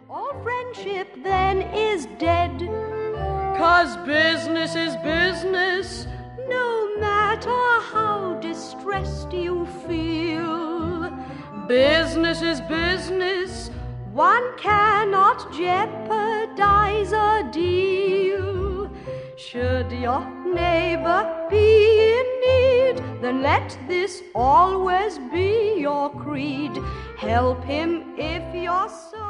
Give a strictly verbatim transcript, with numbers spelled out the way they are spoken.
All friendship then is dead. 'Cause business is business, no matter how distressed you feel. Business is business, one cannot jeopardize a deal. Should your neighbor be in need, then let this always be your creed. Help him if you're so